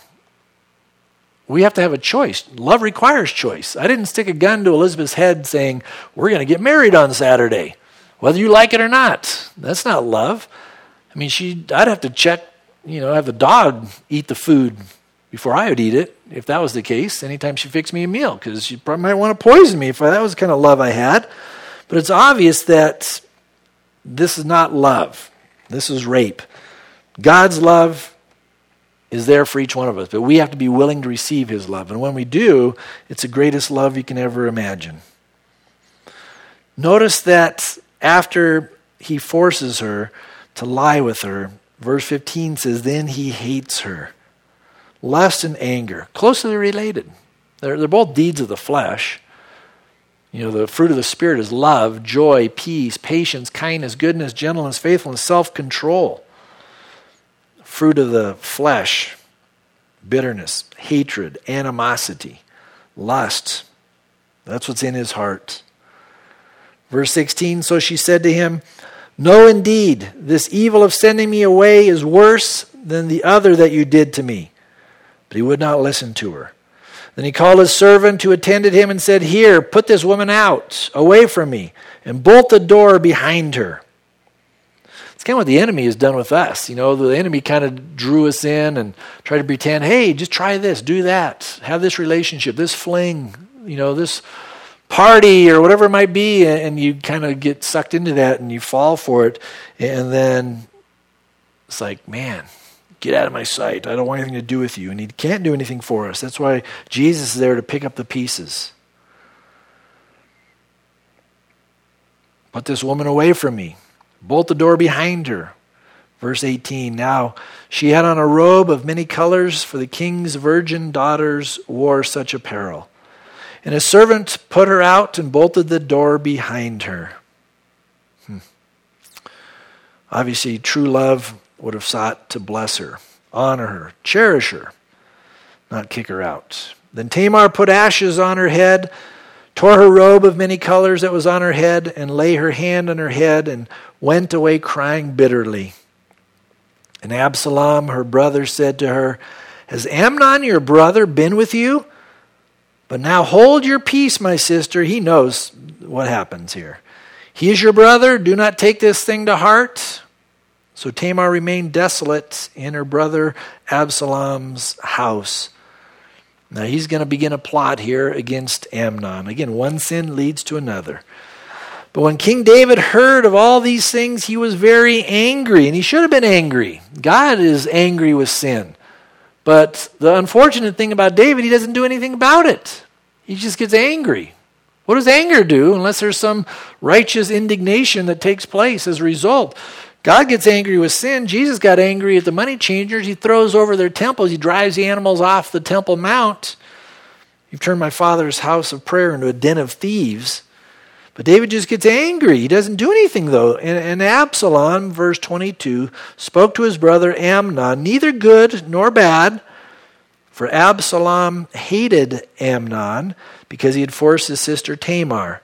We have to have a choice. Love requires choice. I didn't stick a gun to Elizabeth's head saying, we're going to get married on Saturday, whether you like it or not. That's not love. I mean, she. I'd have to check, you know, have the dog eat the food before I would eat it, if that was the case, anytime she fixed me a meal, because she probably might want to poison me if that was the kind of love I had. But it's obvious that this is not love. This is rape. God's love is there for each one of us, but we have to be willing to receive his love. And when we do, it's the greatest love you can ever imagine. Notice that after he forces her to lie with her, verse fifteen says, then he hates her. Lust and anger, closely related. They're, they're both deeds of the flesh. You know, the fruit of the Spirit is love, joy, peace, patience, kindness, goodness, gentleness, faithfulness, self-control. Fruit of the flesh, bitterness, hatred, animosity, lust. That's what's in his heart. Verse sixteen, so she said to him, no, indeed, this evil of sending me away is worse than the other that you did to me. But he would not listen to her. Then he called his servant who attended him and said, here, put this woman out, away from me, and bolt the door behind her. It's kind of what the enemy has done with us. You know, the enemy kind of drew us in and tried to pretend, hey, just try this, do that, have this relationship, this fling, you know, this party or whatever it might be, and you kind of get sucked into that and you fall for it. And then it's like, man, get out of my sight. I don't want anything to do with you. And he can't do anything for us. That's why Jesus is there to pick up the pieces. Put this woman away from me. Bolt the door behind her. Verse eighteen, now she had on a robe of many colors, for the king's virgin daughters wore such apparel. And his servant put her out and bolted the door behind her. Hmm. Obviously, true love would have sought to bless her, honor her, cherish her, not kick her out. Then Tamar put ashes on her head, tore her robe of many colors that was on her head, and lay her hand on her head, and went away crying bitterly. And Absalom, her brother, said to her, has Amnon, your brother, been with you? But now hold your peace, my sister. He knows what happens here. He is your brother. Do not take this thing to heart. So Tamar remained desolate in her brother Absalom's house. Now he's going to begin a plot here against Amnon. Again, one sin leads to another. But when King David heard of all these things, he was very angry, and he should have been angry. God is angry with sin. But the unfortunate thing about David, he doesn't do anything about it. He just gets angry. What does anger do unless there's some righteous indignation that takes place as a result? God gets angry with sin. Jesus got angry at the money changers. He throws over their temples. He drives the animals off the Temple Mount. You've turned my father's house of prayer into a den of thieves. But David just gets angry. He doesn't do anything, though. And, and Absalom, verse twenty-two, spoke to his brother Amnon, neither good nor bad, for Absalom hated Amnon because he had forced his sister Tamar.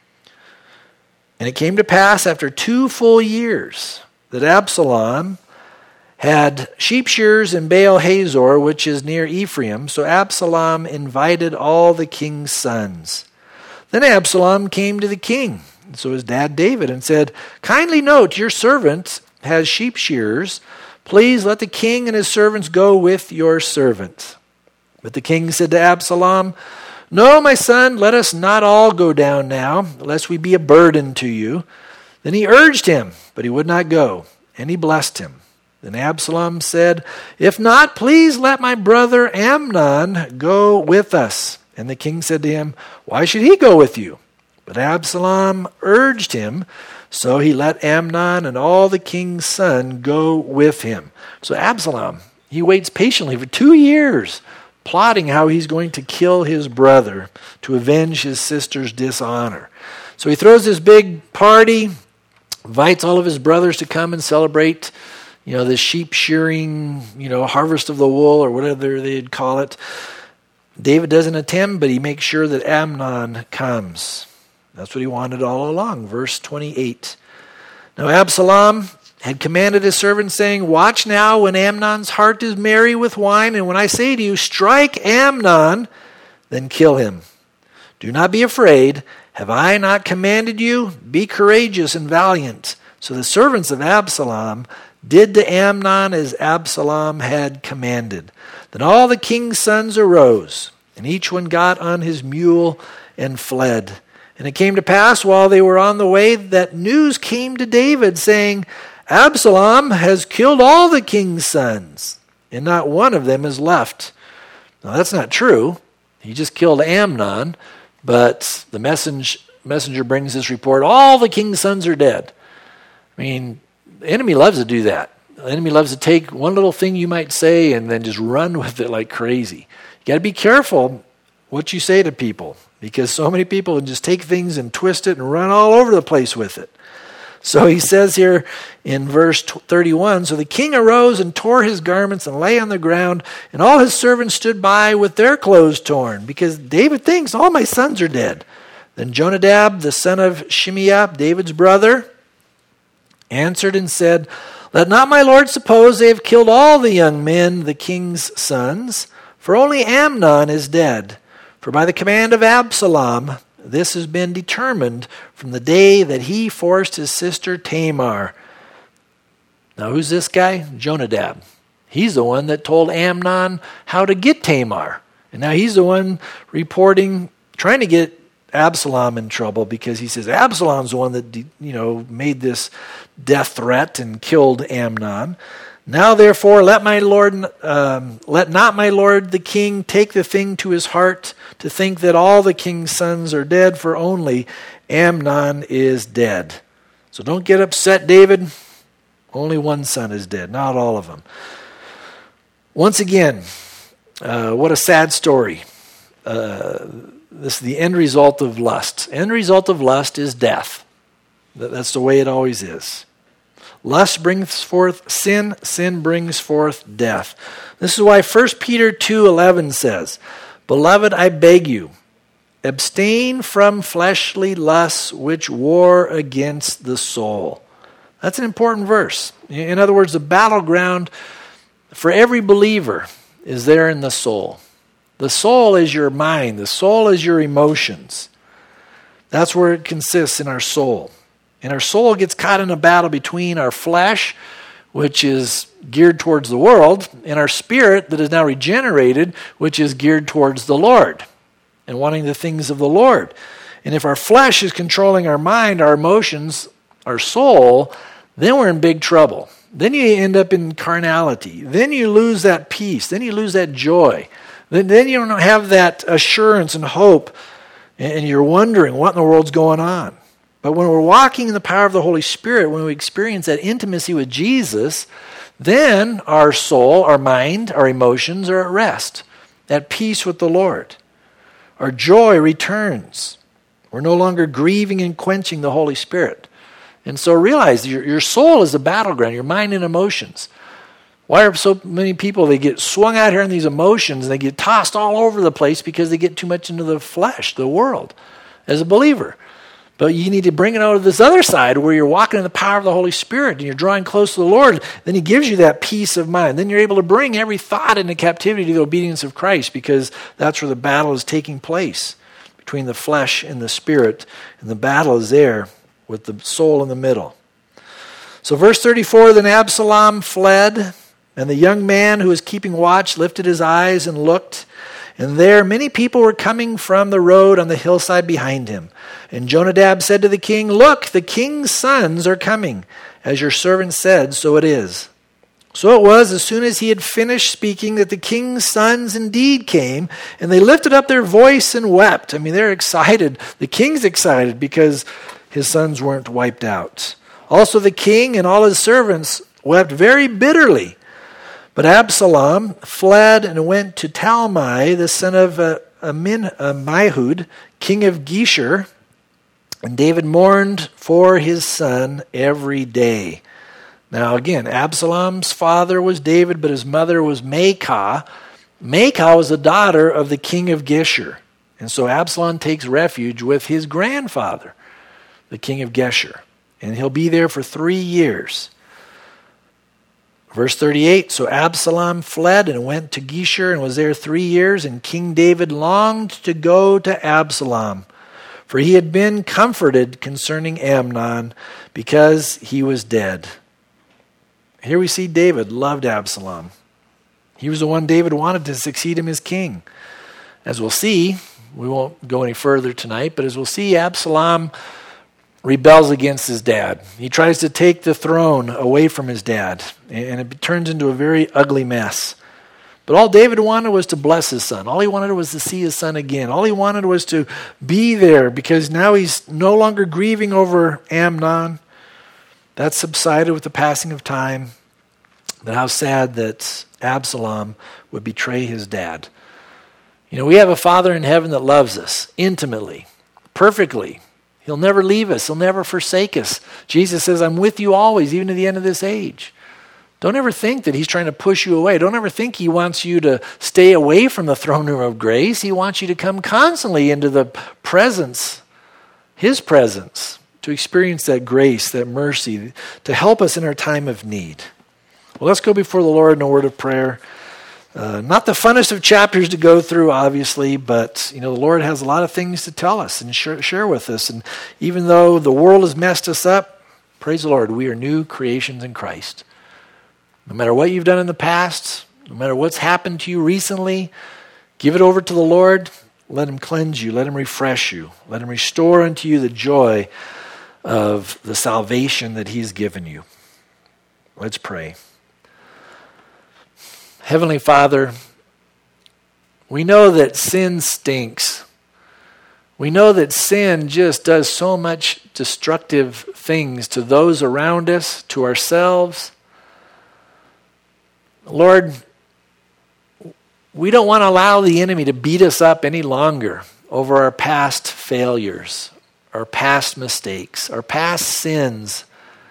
And it came to pass after two full years that Absalom had sheep shears in Baal Hazor, which is near Ephraim. So Absalom invited all the king's sons. Then Absalom came to the king, so his dad David, and said, kindly note, your servant has sheep shears. Please let the king and his servants go with your servant. But the king said to Absalom, no, my son, let us not all go down now, lest we be a burden to you. Then he urged him, but he would not go, and he blessed him. Then Absalom said, if not, please let my brother Amnon go with us. And the king said to him, why should he go with you? But Absalom urged him, so he let Amnon and all the king's son go with him. So Absalom, he waits patiently for two years, plotting how he's going to kill his brother to avenge his sister's dishonor. So he throws this big party, invites all of his brothers to come and celebrate, you know, the sheep shearing, you know, harvest of the wool or whatever they'd call it. David doesn't attend, but he makes sure that Amnon comes. That's what he wanted all along. Verse twenty-eight. Now Absalom had commanded his servants, saying, watch now when Amnon's heart is merry with wine, and when I say to you, strike Amnon, then kill him. Do not be afraid. Have I not commanded you? Be courageous and valiant. So the servants of Absalom did to Amnon as Absalom had commanded. Then all the king's sons arose, and each one got on his mule and fled. And it came to pass while they were on the way that news came to David, saying, Absalom has killed all the king's sons, and not one of them is left. Now that's not true. He just killed Amnon, but the message messenger brings this report, all the king's sons are dead. I mean, the enemy loves to do that. The enemy loves to take one little thing you might say and then just run with it like crazy. You got to be careful what you say to people, because so many people can just take things and twist it and run all over the place with it. So he says here in verse thirty-one, so the king arose and tore his garments and lay on the ground, and all his servants stood by with their clothes torn, because David thinks, all my sons are dead. Then Jonadab, the son of Shimeah, David's brother, answered and said, let not my lord suppose they have killed all the young men, the king's sons, for only Amnon is dead. For by the command of Absalom, this has been determined from the day that he forced his sister Tamar. Now, who's this guy? Jonadab. He's the one that told Amnon how to get Tamar. And now he's the one reporting, trying to get Absalom in trouble, because he says Absalom's the one that, you know, made this death threat and killed Amnon. Now, therefore, let my lord, um, let not my lord the king take the thing to his heart to think that all the king's sons are dead, for only Amnon is dead. So don't get upset, David. Only one son is dead, not all of them. Once again, uh, what a sad story. Uh, this is the end result of lust. End result of lust is death. That's the way it always is. Lust brings forth sin, sin brings forth death. This is why First Peter two eleven says, beloved, I beg you, abstain from fleshly lusts which war against the soul. That's an important verse. In other words, the battleground for every believer is there in the soul. The soul is your mind. The soul is your emotions. That's where it consists, in our soul. And our soul gets caught in a battle between our flesh, which is geared towards the world, and our spirit that is now regenerated, which is geared towards the Lord and wanting the things of the Lord. And if our flesh is controlling our mind, our emotions, our soul, then we're in big trouble. Then you end up in carnality. Then you lose that peace. Then you lose that joy. Then, then you don't have that assurance and hope, and you're wondering what in the world's going on. But when we're walking in the power of the Holy Spirit, when we experience that intimacy with Jesus, then our soul, our mind, our emotions are at rest, at peace with the Lord. Our joy returns. We're no longer grieving and quenching the Holy Spirit. And so realize your, your soul is the battleground, your mind and emotions. Why are so many people, they get swung out here in these emotions, and they get tossed all over the place because they get too much into the flesh, the world, as a believer. But you need to bring it out of this other side where you're walking in the power of the Holy Spirit and you're drawing close to the Lord. Then He gives you that peace of mind. Then you're able to bring every thought into captivity to the obedience of Christ, because that's where the battle is taking place between the flesh and the spirit. And the battle is there with the soul in the middle. So verse thirty-four, then Absalom fled, and the young man who was keeping watch lifted his eyes and looked. And there many people were coming from the road on the hillside behind him. And Jonadab said to the king, look, the king's sons are coming. As your servant said, so it is. So it was, as soon as he had finished speaking, that the king's sons indeed came, and they lifted up their voice and wept. I mean, they're excited. The king's excited because his sons weren't wiped out. Also the king and all his servants wept very bitterly. But Absalom fled and went to Talmai, the son of uh, Amin, uh, Mihud, king of Geshur. And David mourned for his son every day. Now again, Absalom's father was David, but his mother was Maacah. Maacah was the daughter of the king of Geshur. And so Absalom takes refuge with his grandfather, the king of Geshur. And he'll be there for three years. Verse thirty-eight, so Absalom fled and went to Geshur and was there three years, and King David longed to go to Absalom, for he had been comforted concerning Amnon, because he was dead. Here we see David loved Absalom. He was the one David wanted to succeed him as king. As we'll see, we won't go any further tonight, but as we'll see, Absalom rebels against his dad. He tries to take the throne away from his dad, and it turns into a very ugly mess. But all David wanted was to bless his son. All he wanted was to see his son again. All he wanted was to be there, because now he's no longer grieving over Amnon. That subsided with the passing of time. But how sad that Absalom would betray his dad. You know, we have a Father in heaven that loves us intimately, perfectly. He'll never leave us. He'll never forsake us. Jesus says, I'm with you always, even to the end of this age. Don't ever think that he's trying to push you away. Don't ever think he wants you to stay away from the throne room of grace. He wants you to come constantly into the presence, his presence, to experience that grace, that mercy, to help us in our time of need. Well, let's go before the Lord in a word of prayer. Uh, not the funnest of chapters to go through, obviously, but you know the Lord has a lot of things to tell us and share, share with us. And even though the world has messed us up, praise the Lord, we are new creations in Christ. No matter what you've done in the past, no matter what's happened to you recently, give it over to the Lord. Let him cleanse you. Let him refresh you. Let him restore unto you the joy of the salvation that he's given you. Let's pray. Heavenly Father, we know that sin stinks. We know that sin just does so much destructive things to those around us, to ourselves. Lord, we don't want to allow the enemy to beat us up any longer over our past failures, our past mistakes, our past sins.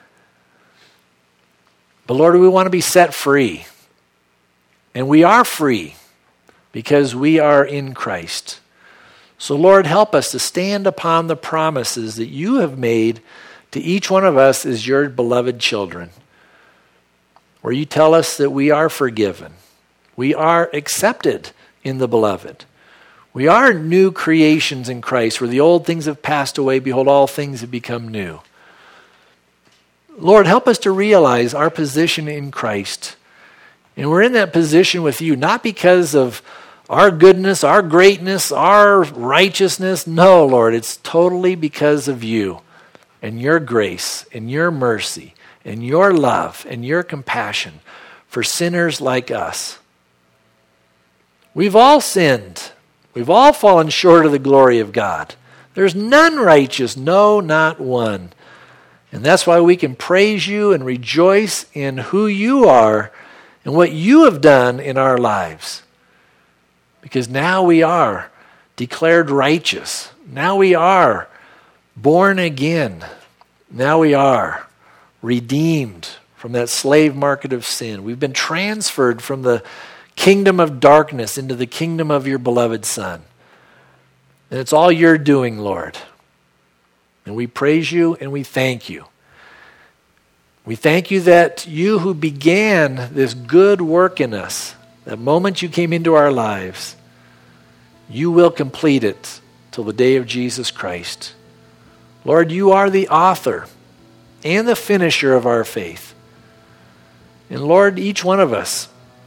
But Lord, we want to be set free. And we are free because we are in Christ. So Lord, help us to stand upon the promises that you have made to each one of us as your beloved children, where you tell us that we are forgiven. We are accepted in the beloved. We are new creations in Christ, where the old things have passed away. Behold, all things have become new. Lord, help us to realize our position in Christ. And we're in that position with you, not because of our goodness, our greatness, our righteousness. No, Lord, it's totally because of you and your grace and your mercy and your love and your compassion for sinners like us. We've all sinned. We've all fallen short of the glory of God. There's none righteous, no, not one. And that's why we can praise you and rejoice in who you are and what you have done in our lives. Because now we are declared righteous. Now we are born again. Now we are redeemed from that slave market of sin. We've been transferred from the kingdom of darkness into the kingdom of your beloved Son. And it's all you're doing, Lord. And we praise you and we thank you. We thank you that you who began this good work in us, the moment you came into our lives, you will complete it till the day of Jesus Christ. Lord, you are the author and the finisher of our faith. And Lord, each one of us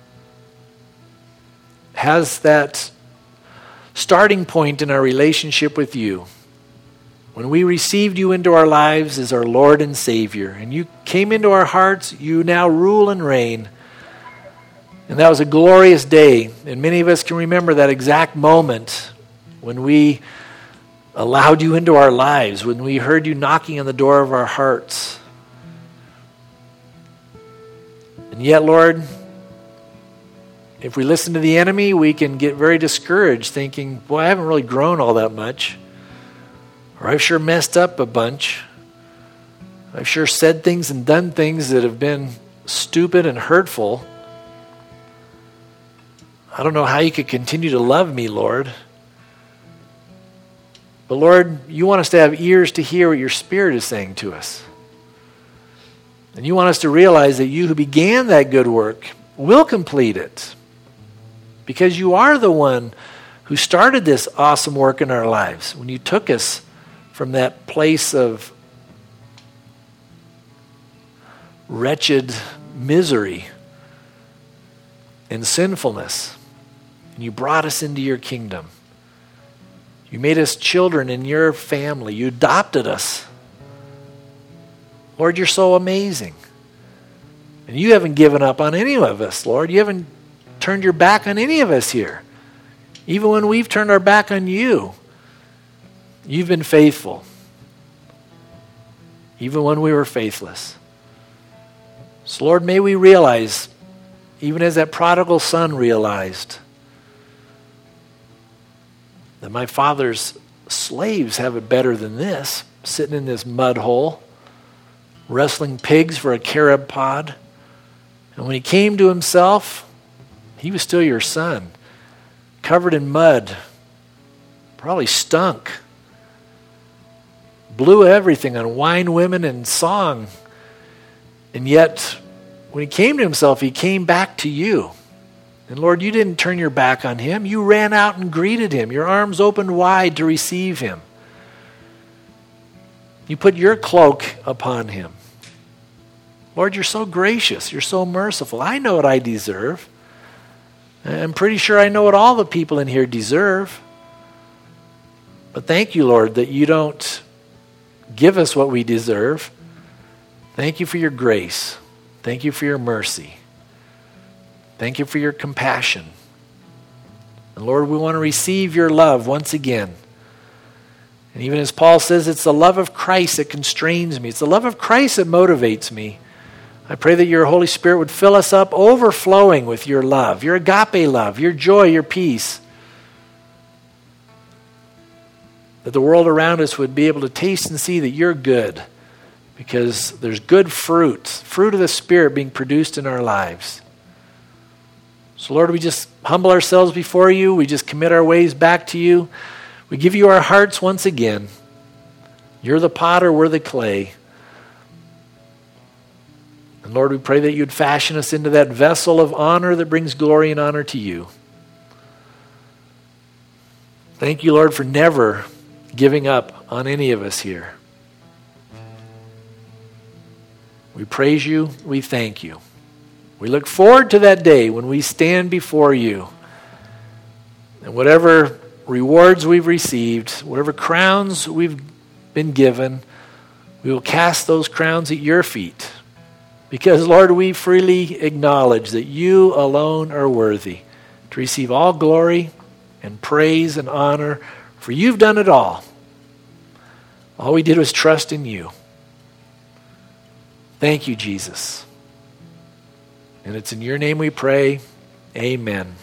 has that starting point in our relationship with you. When we received you into our lives as our Lord and Savior, and you came into our hearts, you now rule and reign. And that was a glorious day. And many of us can remember that exact moment when we allowed you into our lives, when we heard you knocking on the door of our hearts. And yet, Lord, if we listen to the enemy, we can get very discouraged, thinking, boy, I haven't really grown all that much. Or I've sure messed up a bunch. I've sure said things and done things that have been stupid and hurtful. I don't know how you could continue to love me, Lord. But Lord, you want us to have ears to hear what your Spirit is saying to us. And you want us to realize that you who began that good work will complete it. Because you are the one who started this awesome work in our lives. When you took us from that place of wretched misery and sinfulness, and you brought us into your kingdom. You made us children in your family. You adopted us. Lord, you're so amazing. And you haven't given up on any of us, Lord. You haven't turned your back on any of us here. Even when we've turned our back on you, you've been faithful. Even when we were faithless. So Lord, may we realize, even as that prodigal son realized, that my father's slaves have it better than this, sitting in this mud hole, wrestling pigs for a carob pod. And when he came to himself, he was still your son, covered in mud, probably stunk, blew everything on wine, women, and song. And yet, when he came to himself, he came back to you. And Lord, you didn't turn your back on him. You ran out and greeted him. Your arms opened wide to receive him. You put your cloak upon him. Lord, you're so gracious. You're so merciful. I know what I deserve. I'm pretty sure I know what all the people in here deserve. But thank you, Lord, that you don't give us what we deserve. Thank you for your grace. Thank you for your mercy. Thank you for your compassion. And Lord, we want to receive your love once again. And even as Paul says, it's the love of Christ that constrains me. It's the love of Christ that motivates me. I pray that your Holy Spirit would fill us up overflowing with your love, your agape love, your joy, your peace. That the world around us would be able to taste and see that you're good, because there's good fruit, fruit of the Spirit being produced in our lives. So Lord, we just humble ourselves before you. We just commit our ways back to you. We give you our hearts once again. You're the potter, we're the clay. And Lord, we pray that you'd fashion us into that vessel of honor that brings glory and honor to you. Thank you, Lord, for never giving up on any of us here. We praise you. We thank you. We look forward to that day when we stand before you. And whatever rewards we've received, whatever crowns we've been given, we will cast those crowns at your feet. Because, Lord, we freely acknowledge that you alone are worthy to receive all glory and praise and honor, for you've done it all. All we did was trust in you. Thank you, Jesus. And it's in your name we pray. Amen.